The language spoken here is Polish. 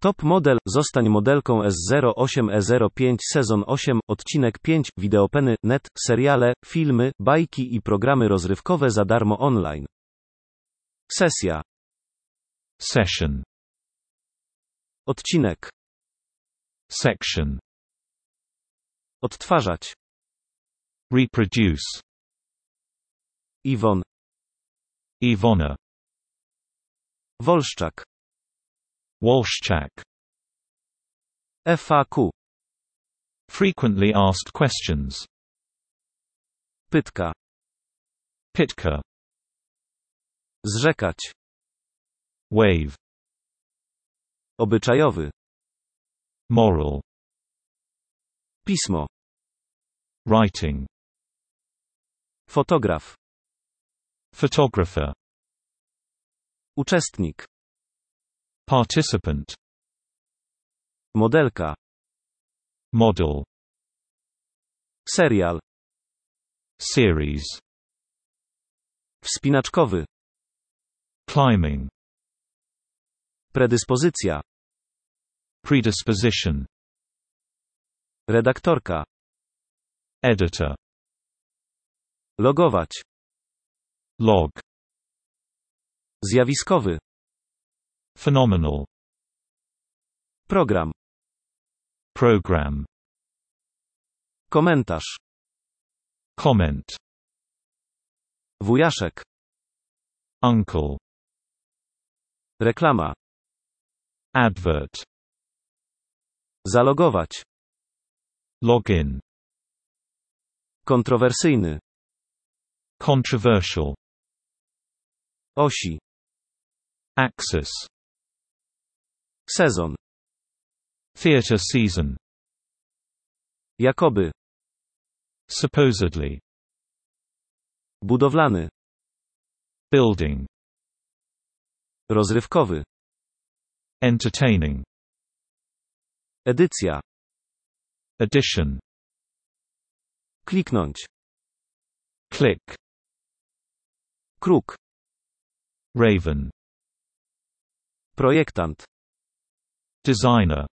Top model, zostań modelką S08E05 sezon 8, odcinek 5, Videopeny.net, seriale, filmy, bajki i programy rozrywkowe za darmo online. Sesja. Session. Odcinek. Section. Odtwarzać. Reproduce. Iwon. Iwona. Wolszczak. Wolszczak. FAQ. Frequently asked questions. Pytka. Pitka. Zrzekać. Wave. Obyczajowy. Moral. Pismo. Writing. Fotograf. Photographer. Uczestnik. Participant. Modelka. Model. Serial. Series. Wspinaczkowy. Climbing. Predyspozycja. Predisposition. Redaktorka. Editor. Logować. Log. Zjawiskowy. Phenomenal. Program. Program. Komentarz. Comment. Wujaszek. Uncle. Reklama. Advert. Zalogować. Login. Kontrowersyjny. Controversial. Osi. Axis. Sezon. Theatre season. Jakoby. Supposedly. Budowlany. Building. Rozrywkowy. Entertaining. Edycja. Edition. Kliknąć. Click. Kruk. Raven. Projektant. Designer.